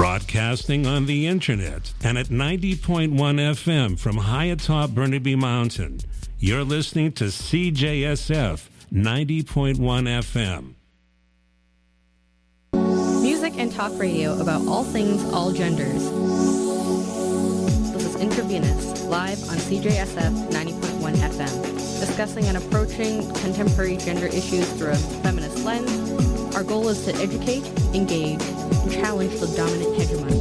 Broadcasting on the internet and at 90.1 FM from high atop Burnaby Mountain. You're listening to CJSF 90.1 FM. Music and talk radio about all things, all genders. This is Intravenous, live on CJSF 90.1 FM, discussing and approaching contemporary gender issues through a feminist lens. Our goal is to educate, engage, and challenge the dominant hegemony.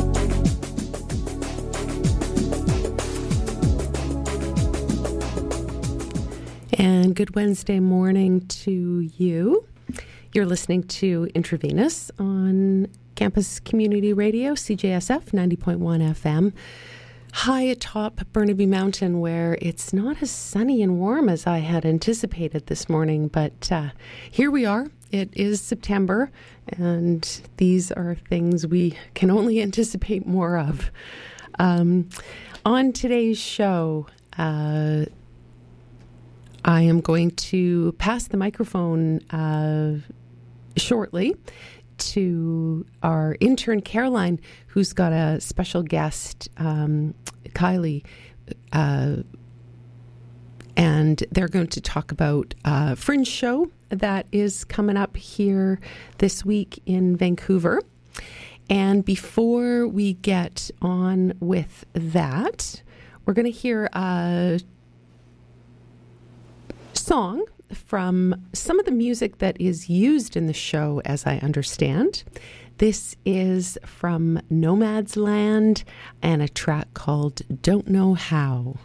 And good Wednesday morning to you. You're listening to Intravenous on Campus Community Radio, CJSF 90.1 FM, high atop Burnaby Mountain, where it's not as sunny and warm as I had anticipated this morning, but here we are. It is September, and these are things we can only anticipate more of. On today's show, I am going to pass the microphone shortly to our intern, Caroline, who's got a special guest, Kylie, and they're going to talk about a Fringe show that is coming up here this week in Vancouver. And before we get on with that, we're going to hear a song from some of the music that is used in the show, as I understand. This is from Nomadsland and a track called Don't Know How.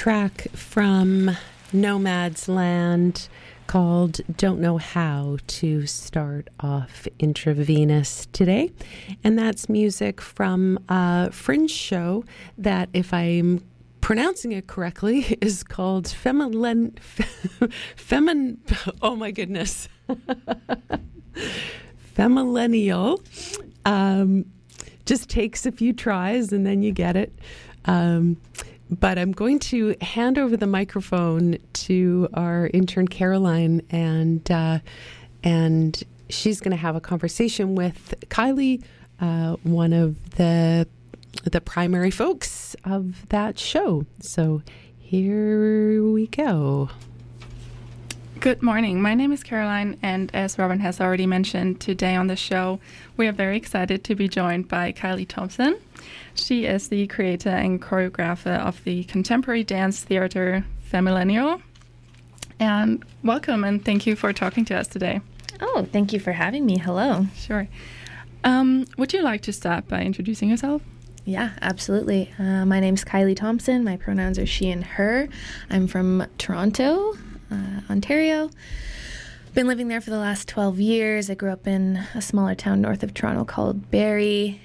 track from Nomad's Land called Don't Know How to start off Intravenous today. And that's music from a Fringe show that, if I'm pronouncing it correctly, is called oh my goodness. Femillennial. Just takes a few tries and then you get it. But I'm going to hand over the microphone to our intern Caroline, and she's going to have a conversation with Kylie, one of the primary folks of that show. So here we go. Good morning. My name is Caroline, and as Robin has already mentioned, today on the show, we are very excited to be joined by Kylie Thompson. She is the creator and choreographer of the contemporary dance theater Femillennial. And welcome, and thank you for talking to us today. Oh, thank you for having me. Hello. Sure. Would you like to start by introducing yourself? Yeah, absolutely. My name's Kylie Thompson. My pronouns are she and her. I'm from Toronto, Ontario. Been living there for the last 12 years. I grew up in a smaller town north of Toronto called Barrie.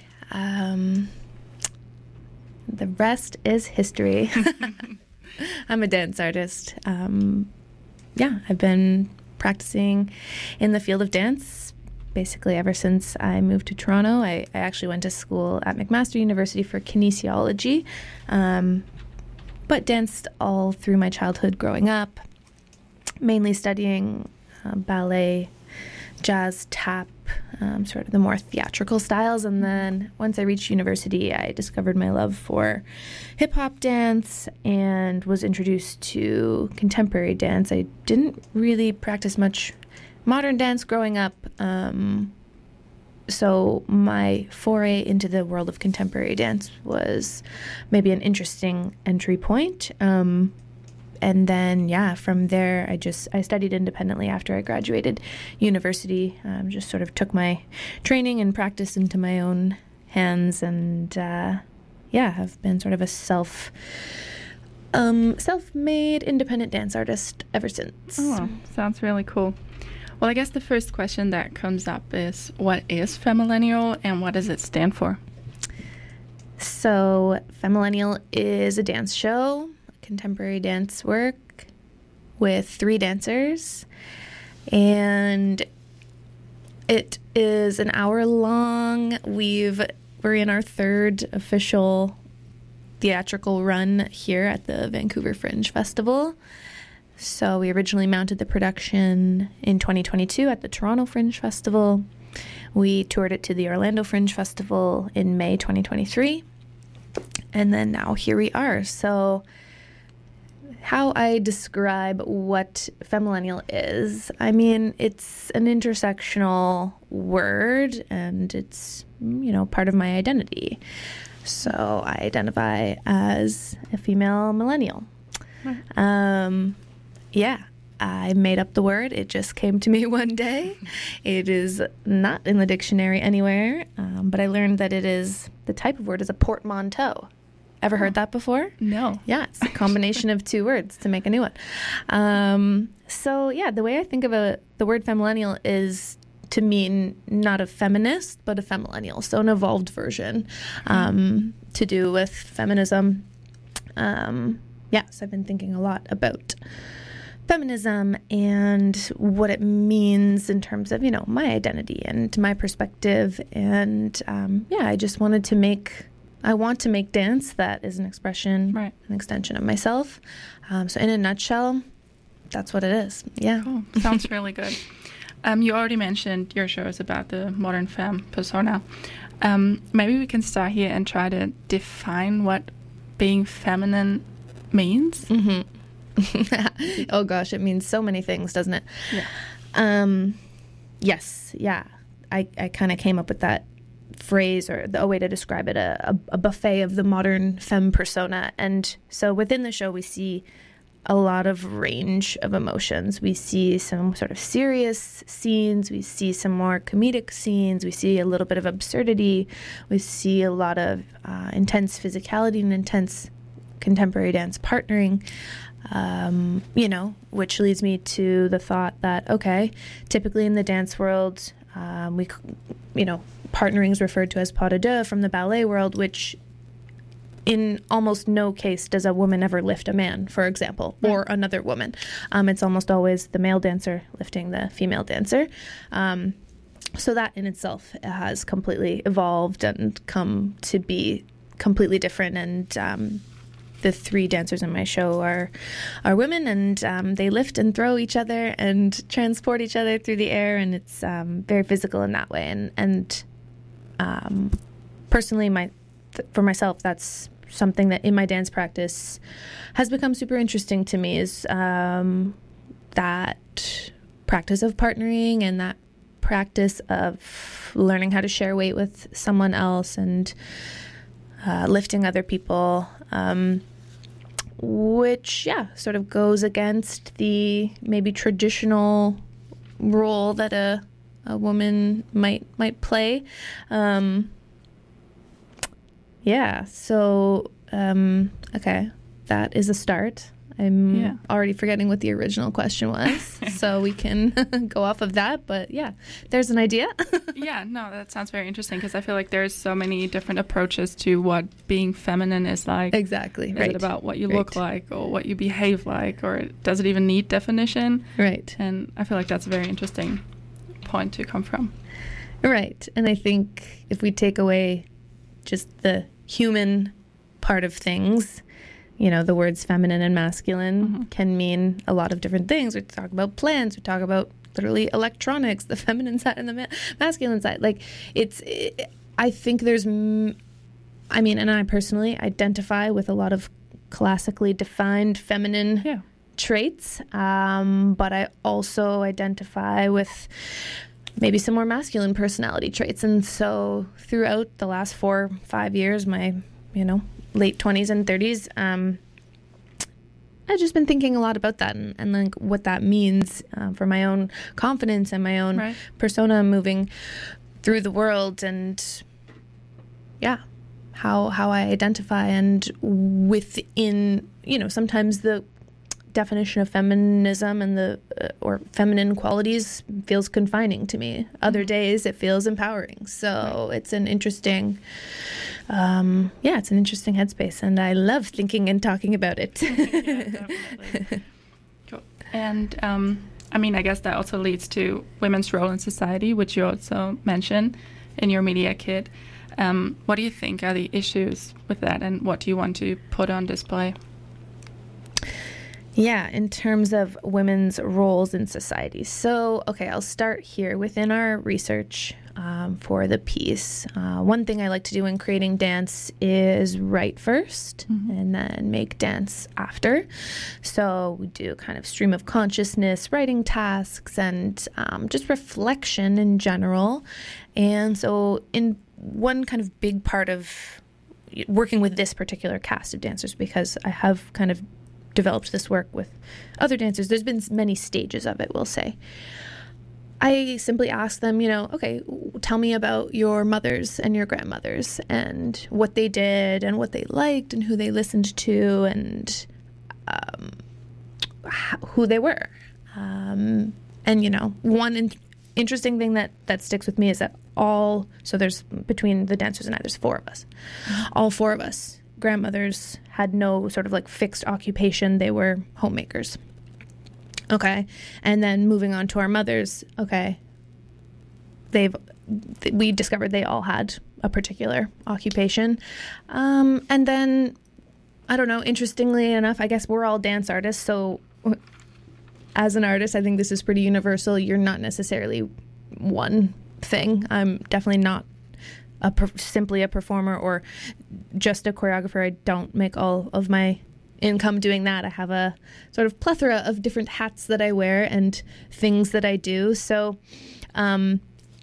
The rest is history. I'm a dance artist. I've been practicing in the field of dance basically ever since I moved to Toronto. I actually went to school at McMaster University for kinesiology, but danced all through my childhood growing up, mainly studying ballet, jazz, tap, sort of the more theatrical styles. And then once I reached university, I discovered my love for hip-hop dance and was introduced to contemporary dance. I didn't really practice much modern dance growing up, so my foray into the world of contemporary dance was maybe an interesting entry point. And then, from there, I studied independently after I graduated university. Just sort of took my training and practice into my own hands, and have been sort of a self-made independent dance artist ever since. Oh, sounds really cool. Well, I guess the first question that comes up is, what is Femillennial and what does it stand for? So, Femillennial is a dance show, contemporary dance work with 3 dancers, and it is an hour long. We're in our 3rd official theatrical run here at the Vancouver Fringe Festival. So we originally mounted the production in 2022 at the Toronto Fringe Festival. We toured it to the Orlando Fringe Festival in May 2023, and then now here we are. So how I describe what Femillennial is, I mean, it's an intersectional word, and it's, part of my identity. So I identify as a female millennial. I made up the word. It just came to me one day. It is not in the dictionary anywhere, but I learned that the type of word is a portmanteau. Ever heard that before? No. Yeah, it's a combination of 2 words to make a new one. The way I think of the word femillennial is to mean not a feminist, but a femillennial, so an evolved version to do with feminism. So I've been thinking a lot about feminism and what it means in terms of, my identity and my perspective. And I just wanted to make dance that is an expression, right, an extension of myself. So in a nutshell, that's what it is. Yeah. Cool. Sounds really good. You already mentioned your show is about the modern femme persona. Maybe we can start here and try to define what being feminine means. Mm-hmm. Oh gosh, it means so many things, doesn't it? Yeah. Yes. Yeah. I kind of came up with that phrase, or a way to describe it, a buffet of the modern femme persona. And so within the show, we see a lot of range of emotions. We see some sort of serious scenes. We see some more comedic scenes. We see a little bit of absurdity. We see a lot of intense physicality and intense contemporary dance partnering, which leads me to the thought that, okay, typically in the dance world, partnering is referred to as pas de deux from the ballet world, which in almost no case does a woman ever lift a man, for example, or another woman. It's almost always the male dancer lifting the female dancer. So that in itself has completely evolved and come to be completely different. And the three dancers in my show are women, and they lift and throw each other and transport each other through the air, and it's very physical in that way. And personally, for myself, that's something that in my dance practice has become super interesting to me, is that practice of partnering and that practice of learning how to share weight with someone else and lifting other people, which, sort of goes against the maybe traditional role that a woman might play. Okay, that is a start. I'm already forgetting what the original question was, so we can go off of that. But there's an idea. That sounds very interesting, because I feel like there's so many different approaches to what being feminine is like. Exactly. Is it about what you look like, or what you behave like, or does it even need definition? Right. And I feel like that's a very interesting point to come from. Right. And I think if we take away just the human part of things, the words feminine and masculine can mean a lot of different things. We talk about plants, we talk about literally electronics, the feminine side and the masculine side. Like, I think there's, and I personally identify with a lot of classically defined feminine traits, but I also identify with maybe some more masculine personality traits. And so throughout the last 4 or 5 years, my, late 20s and 30s, I've just been thinking a lot about that and like what that means for my own confidence and my own persona moving through the world, and how I identify, and within, sometimes the definition of feminism and the or feminine qualities feels confining to me. Other days it feels empowering. So it's an interesting it's an interesting headspace, and I love thinking and talking about it. Definitely. Cool. And I guess that also leads to women's role in society, which you also mentioned in your media kit. What do you think are the issues with that, and what do you want to put on display? In terms of women's roles in society. So, I'll start here. Within our research for the piece, one thing I like to do in creating dance is write first and then make dance after. So we do kind of stream of consciousness, writing tasks, and just reflection in general. And so in one kind of big part of working with this particular cast of dancers, because I have kind of developed this work with other dancers, there's been many stages of it, we'll say. I simply ask them, okay, tell me about your mothers and your grandmothers and what they did and what they liked and who they listened to and who they were. And, one interesting thing that sticks with me is that so there's, between the dancers and I, there's 4 of us. All 4 of us grandmothers had no sort of like fixed occupation. They were homemakers. Okay. And then moving on to our mothers. Okay. We discovered they all had a particular occupation. And then, I don't know, interestingly enough, I guess we're all dance artists. So as an artist, I think this is pretty universal. You're not necessarily one thing. I'm definitely not simply a performer or just a choreographer. I don't make all of my income doing that. I have a sort of plethora of different hats that I wear and things that I do. So, I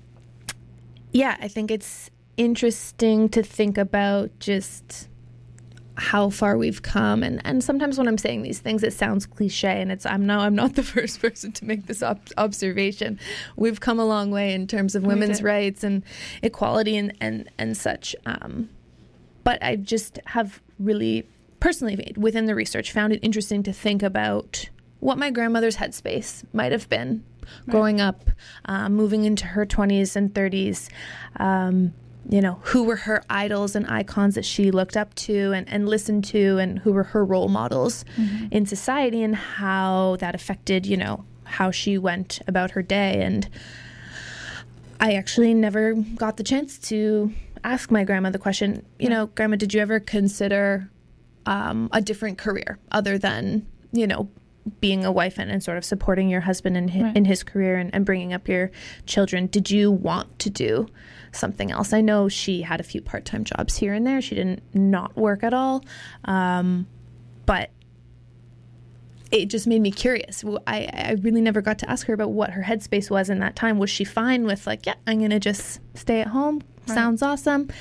think it's interesting to think about just how far we've come. And sometimes when I'm saying these things, it sounds cliche, and I'm not the first person to make this observation. We've come a long way in terms of women's rights and equality and such. But I just have really personally, within the research, found it interesting to think about what my grandmother's headspace might have been growing up, moving into her 20s and 30s. Who were her idols and icons that she looked up to and listened to, and who were her role models in society, and how that affected, how she went about her day. And I actually never got the chance to ask my grandma the question, Grandma, did you ever consider a different career other than, being a wife and sort of supporting your husband in his career and bringing up your children? Did you want to do something else? I know she had a few part-time jobs here and there. She didn't not work at all. But it just made me curious. I really never got to ask her about what her headspace was in that time. Was she fine with I'm going to just stay at home? Right. Sounds awesome.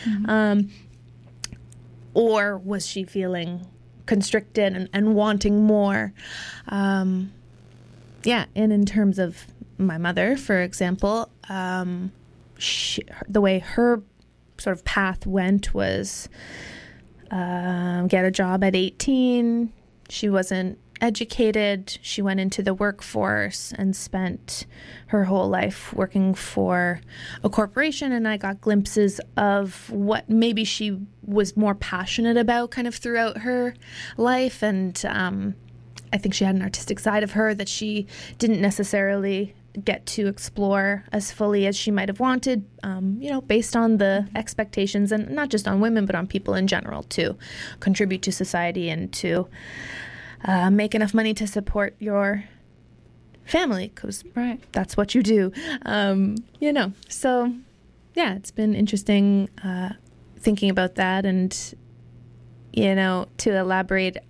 Or was she feeling constricted and wanting more? And in terms of my mother, for example, the way her sort of path went was get a job at 18. She wasn't educated. She went into the workforce and spent her whole life working for a corporation, and I got glimpses of what maybe she was more passionate about kind of throughout her life. And I think she had an artistic side of her that she didn't necessarily get to explore as fully as she might have wanted, based on the expectations, and not just on women, but on people in general, to contribute to society and to make enough money to support your family, because that's what you do. So yeah, it's been interesting thinking about that. And, to elaborate,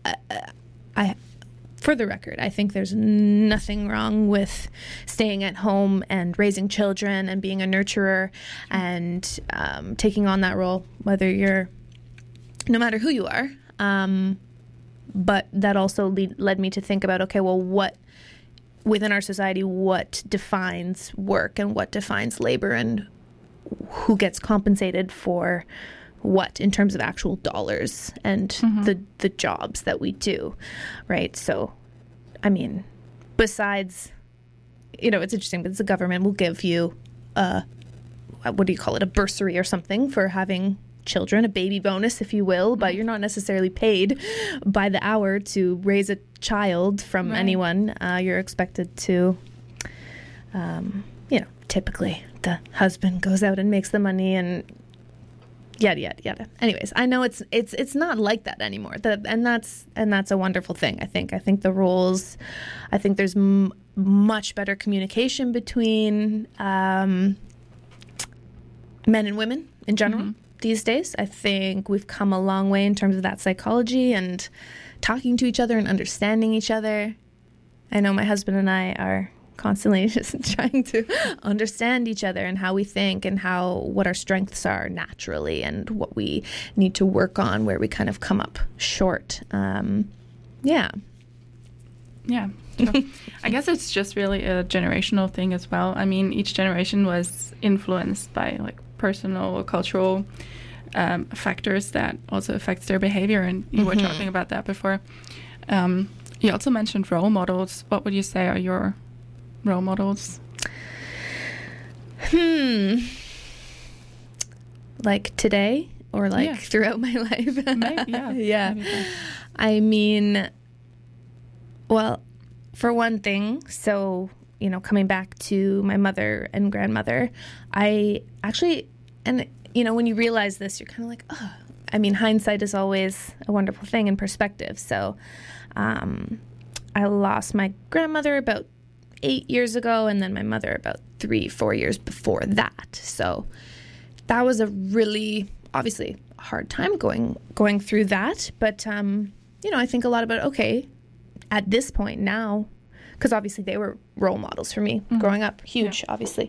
for the record, I think there's nothing wrong with staying at home and raising children and being a nurturer and taking on that role, no matter who you are. But that also led me to think about, okay, well, what within our society, what defines work and what defines labor, and who gets compensated for what in terms of actual dollars and the jobs that we do, right? So, I mean, besides, it's interesting, but the government will give you a bursary or something for having children, a baby bonus, if you will, but you're not necessarily paid by the hour to raise a child from anyone. You're expected to, typically the husband goes out and makes the money and yada yada yada. Anyways, I know it's not like that anymore. And that's a wonderful thing. I think the roles, I think there's much better communication between men and women in general. These days, I think we've come a long way in terms of that psychology and talking to each other and understanding each other. I know my husband and I are constantly just trying to understand each other and how we think and what our strengths are naturally and what we need to work on, where we kind of come up short. Yeah. So I guess it's just really a generational thing as well. I mean, each generation was influenced by personal or cultural factors that also affects their behavior, and you were talking about that before. You also mentioned role models. What would you say are your role models? Like today, or throughout my life? Yeah. I mean, well, for one thing, so coming back to my mother and grandmother, I actually, and when you realize this, you're kind of like, oh, I mean, hindsight is always a wonderful thing in perspective. So I lost my grandmother about 8 years ago, and then my mother about 3-4 years before that. So that was a really, obviously, hard time going through that. But, I think a lot about, okay, at this point now, because obviously they were role models for me growing up, huge, obviously.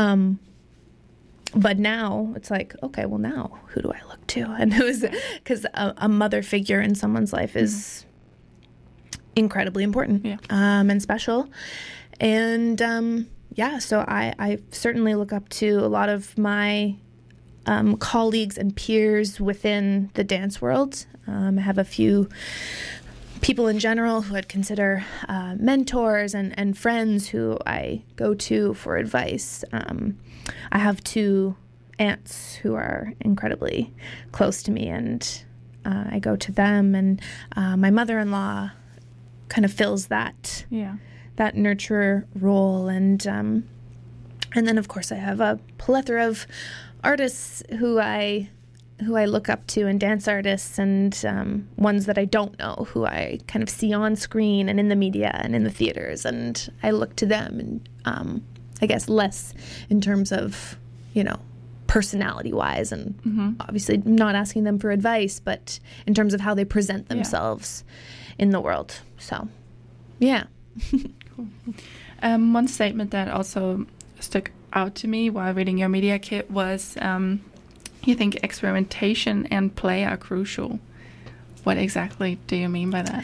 But now it's like, okay, well, now who do I look to? And because a mother figure in someone's life is incredibly important and special. And so I certainly look up to a lot of my colleagues and peers within the dance world. I have a few people in general who I'd consider mentors and friends who I go to for advice. I have 2 aunts who are incredibly close to me, and I go to them, and my mother-in-law kind of fills that nurturer role, and then of course I have a plethora of artists who I look up to, and dance artists, and ones that I don't know who I kind of see on screen and in the media and in the theaters, and I look to them, and I guess less in terms of, personality-wise, and obviously not asking them for advice, but in terms of how they present themselves in the world. So, yeah. Cool. One statement that also stuck out to me while reading your media kit was you think experimentation and play are crucial. What exactly do you mean by that?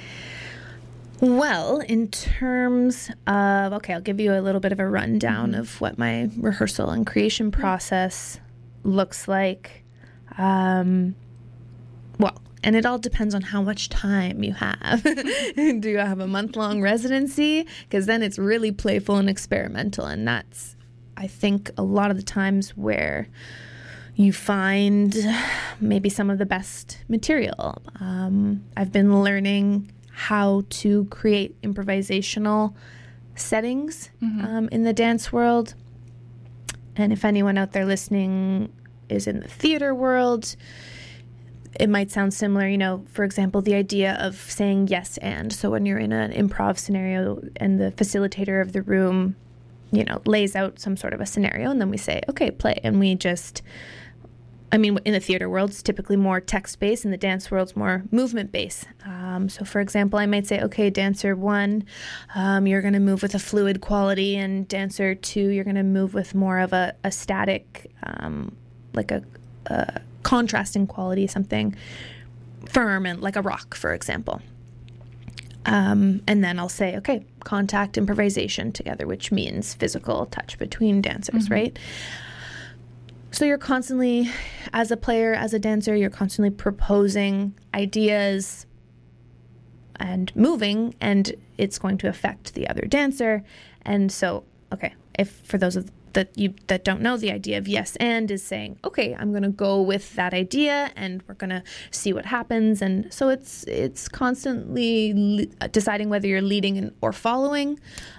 Well, in terms of, I'll give you a little bit of a rundown of what my rehearsal and creation process looks like. And it all depends on how much time you have. Do you have a month-long residency? Because then it's really playful and experimental, and that's, I think, a lot of the times where you find maybe some of the best material. I've been learning how to create improvisational settings in the dance world. And if anyone out there listening is in the theater world, it might sound similar, for example, the idea of saying yes and. So when you're in an improv scenario and the facilitator of the room, lays out some sort of a scenario, and then we say, okay, play. And we just, in the theater world, it's typically more text-based, and the dance world's more movement-based. So, for example, I might say, okay, dancer 1, you're going to move with a fluid quality, and dancer 2, you're going to move with more of a static, like a contrasting quality, something firm and like a rock, for example. And then I'll say, okay, contact improvisation together, which means physical touch between dancers, right? So you're constantly, as a player, as a dancer, you're constantly proposing ideas and moving, and it's going to affect the other dancer. And so, okay, if for those that don't know, the idea of yes and is saying, okay, I'm going to go with that idea, and we're going to see what happens. And so it's constantly deciding whether you're leading or following.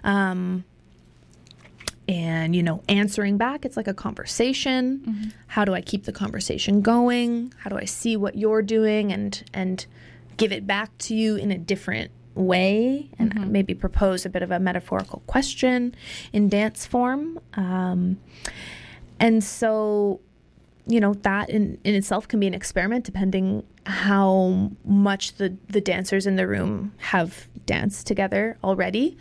And, answering back, it's like a conversation. How do I keep the conversation going? How do I see what you're doing and give it back to you in a different way, and maybe propose a bit of a metaphorical question in dance form. And so, that in itself can be an experiment, depending how much the dancers in the room have danced together already.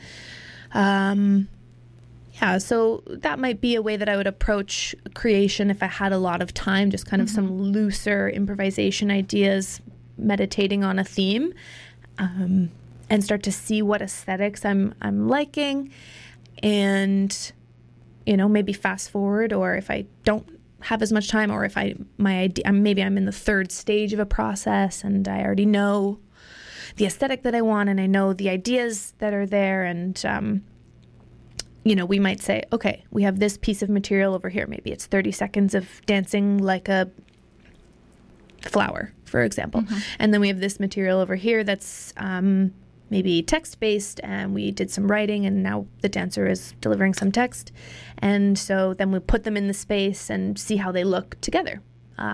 So that might be a way that I would approach creation if I had a lot of time, just kind of some looser improvisation ideas, meditating on a theme, and start to see what aesthetics I'm liking, and maybe fast forward, or if I don't have as much time, or if maybe I'm in the third stage of a process and I already know the aesthetic that I want, and I know the ideas that are there, and we might say, okay, we have this piece of material over here. Maybe it's 30 seconds of dancing like a flower, for example. And then we have this material over here that's maybe text-based, and we did some writing, and now the dancer is delivering some text. And so then we put them in the space and see how they look together.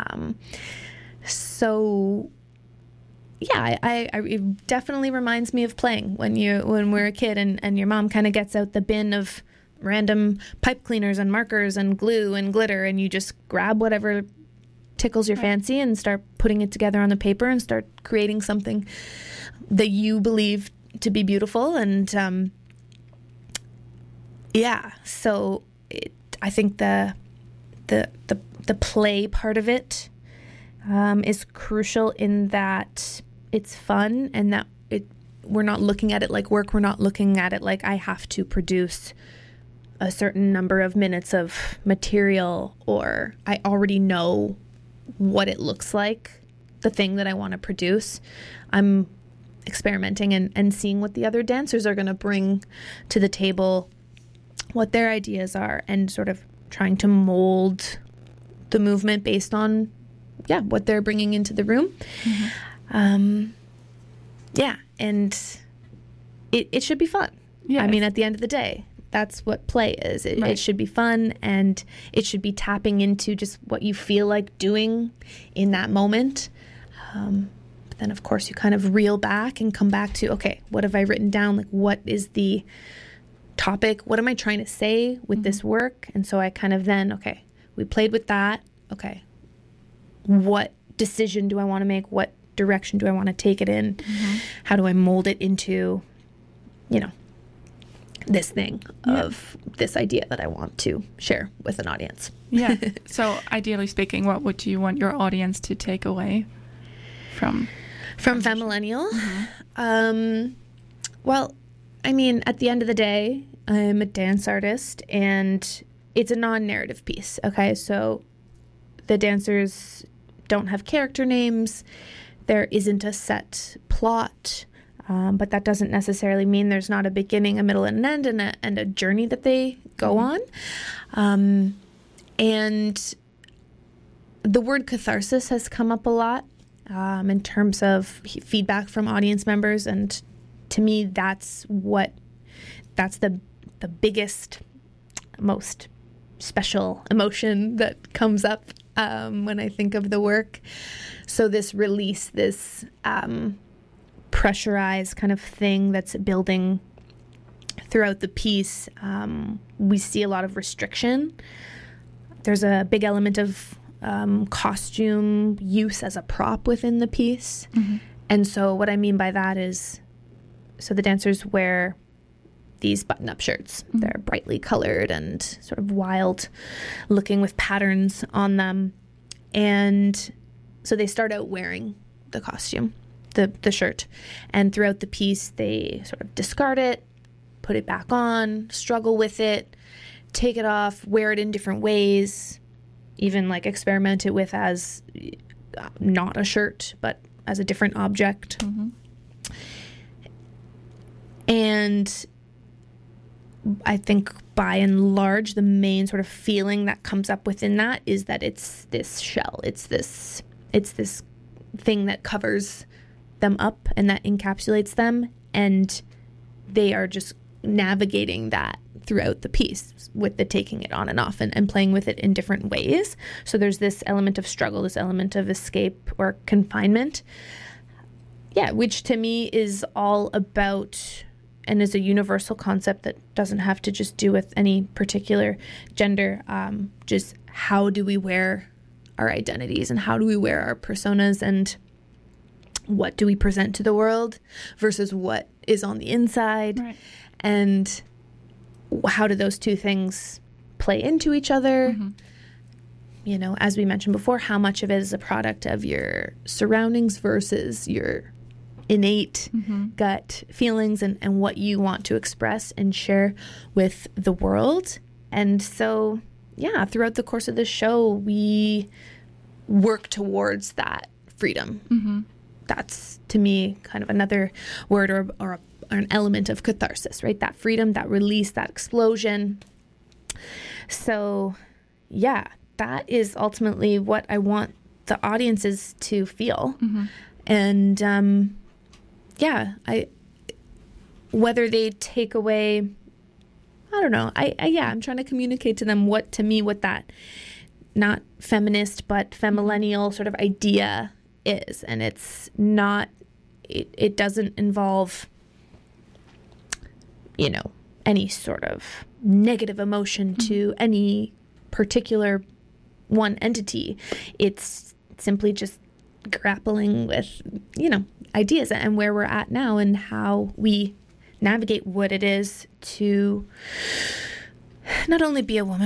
It definitely reminds me of playing when we're a kid, and your mom kind of gets out the bin of random pipe cleaners and markers and glue and glitter, and you just grab whatever tickles your fancy and start putting it together on the paper and start creating something that you believe to be beautiful. And so I think the play part of it is crucial, in that it's fun, and that we're not looking at it like work. We're not looking at it like I have to produce a certain number of minutes of material, or I already know what it looks like, the thing that I want to produce. I'm experimenting and seeing what the other dancers are going to bring to the table, what their ideas are, and sort of trying to mold the movement based on, what they're bringing into the room. And it should be fun. Yes. I mean, at the end of the day, that's what play is. It should be fun, and it should be tapping into just what you feel like doing in that moment. But then, of course, you kind of reel back and come back to, okay, what have I written down? Like, what is the topic? What am I trying to say with this work? And so I kind of then, okay, we played with that. Okay, what decision do I want to make? What direction do I want to take it in? How do I mold it into, this thing of this idea that I want to share with an audience? Yeah. So ideally speaking, what would you want your audience to take away from Femillennial? Well, I mean, at the end of the day, I'm a dance artist, and it's a non-narrative piece. Okay, so the dancers don't have character names. There isn't a set plot. But that doesn't necessarily mean there's not a beginning, a middle, and an end, and a journey that they go on. And the word catharsis has come up a lot in terms of feedback from audience members, and to me, that's the biggest, most special emotion that comes up when I think of the work. So this release, this pressurized kind of thing that's building throughout the piece, we see a lot of restriction. There's a big element of costume use as a prop within the piece. And so what I mean by that is, so the dancers wear these button-up shirts. They're brightly colored and sort of wild looking with patterns on them. And so they start out wearing the costume, the shirt. And throughout the piece, they sort of discard it, put it back on, struggle with it, take it off, wear it in different ways, even like experiment it with as not a shirt, but as a different object. And I think by and large, the main sort of feeling that comes up within that is that it's this shell. It's this thing that covers them up and that encapsulates them, and they are just navigating that throughout the piece with the taking it on and off and playing with it in different ways. So there's this element of struggle, this element of escape or confinement, which to me is all about, and is a universal concept that doesn't have to just do with any particular gender, just how do we wear our identities and how do we wear our personas, and what do we present to the world versus what is on the inside, and how do those two things play into each other? As we mentioned before, how much of it is a product of your surroundings versus your innate gut feelings and what you want to express and share with the world. And so, throughout the course of the show, we work towards that freedom. That's, to me, kind of another word or an element of catharsis, right? That freedom, that release, that explosion. So, that is ultimately what I want the audiences to feel. And, whether they take away, I don't know. I'm trying to communicate to them what that not feminist, but femillennial sort of idea is. And it's not, it doesn't involve, any sort of negative emotion to any particular one entity. It's simply just grappling with, ideas and where we're at now and how we navigate what it is to not only be a woman,